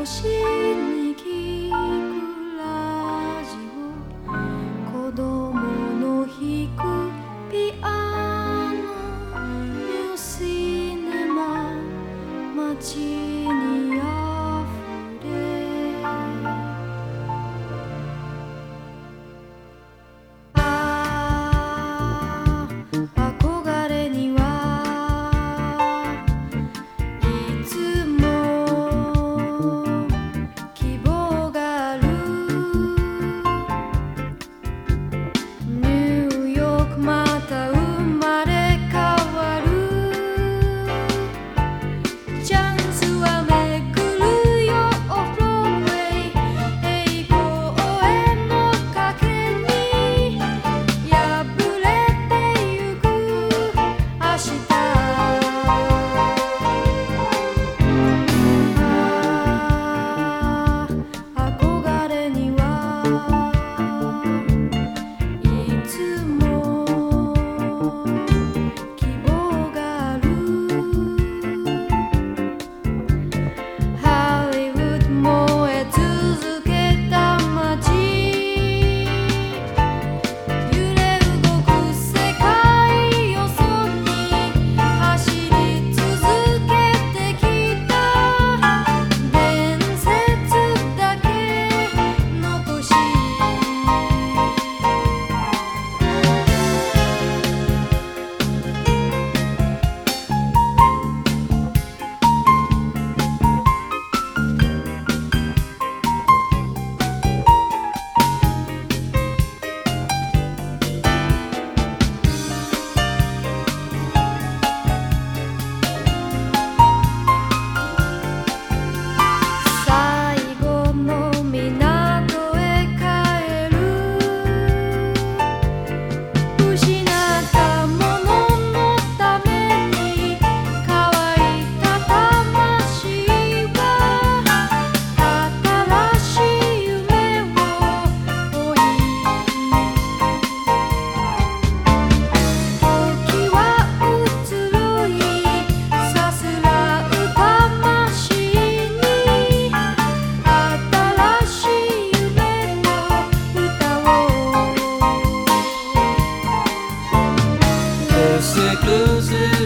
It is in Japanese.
しに聞くラジオ、子供の弾くピアノ、ニューシネマ、街にあふれ、憧れにはいつも希望がある。ニューヨークまた生まれ変わる。チャンスは巡るよオフロードウェイ、栄光への賭けに破れてゆく明日。憧れにはいつも希望がある。ハリウッド燃え続けた街、揺れ動く世界よそに走り続けてきた伝説だけ残し、最後の港へ帰る。失ったもののために乾いた魂は新しい夢を追い、時は移ろいさすらう魂に新しい夢の歌を。 Exclusive